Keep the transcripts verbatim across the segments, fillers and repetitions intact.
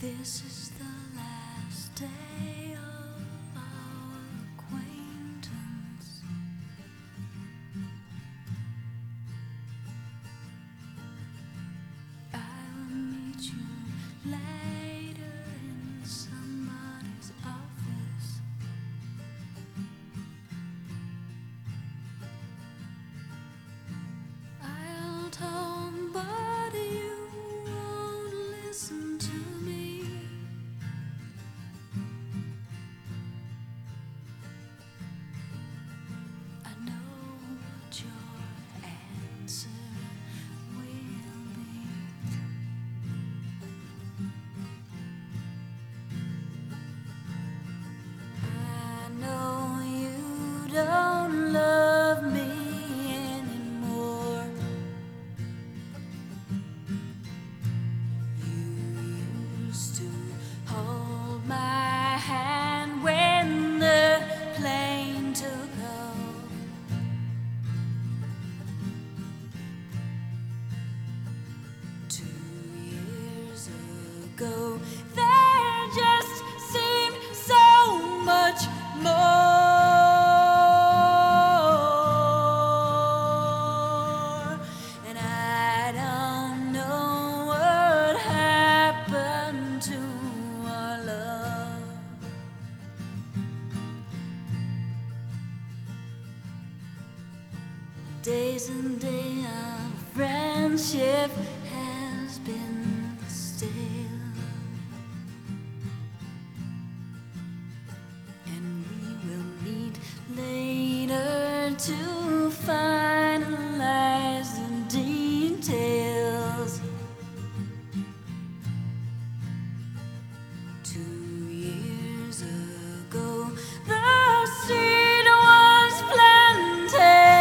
This is the last day of our acquaintance. I will meet you later in somebody's office. I'll talk, but you won't listen to me. I know what your answer will be. I know you don't love me anymore. You used to hold my hand when the plane took off. Two years ago, there just seemed so much more. And I don't know what happened to our love. Days and days of friendship has been stale, and we will meet later to finalize the details. Two years ago, the seed was planted,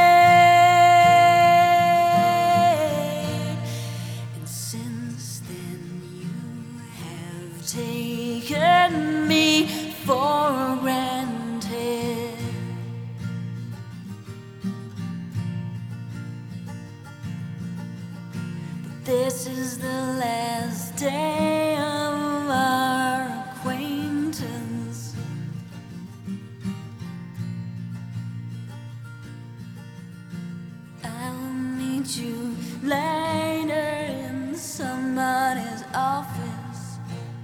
and since then you have taken me for granted. But this is the last day of our acquaintance. I'll meet you later in somebody's office.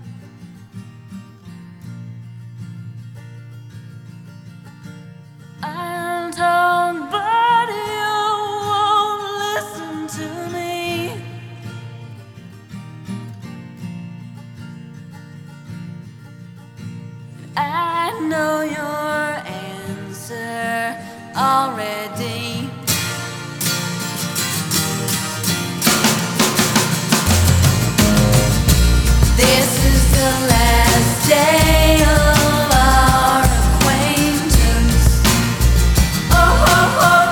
I'll talk, but you won't listen to me. I know your answer already. This is the last day of our acquaintance. Oh, oh, oh.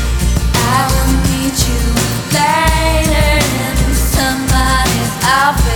I will meet you later in somebody's office.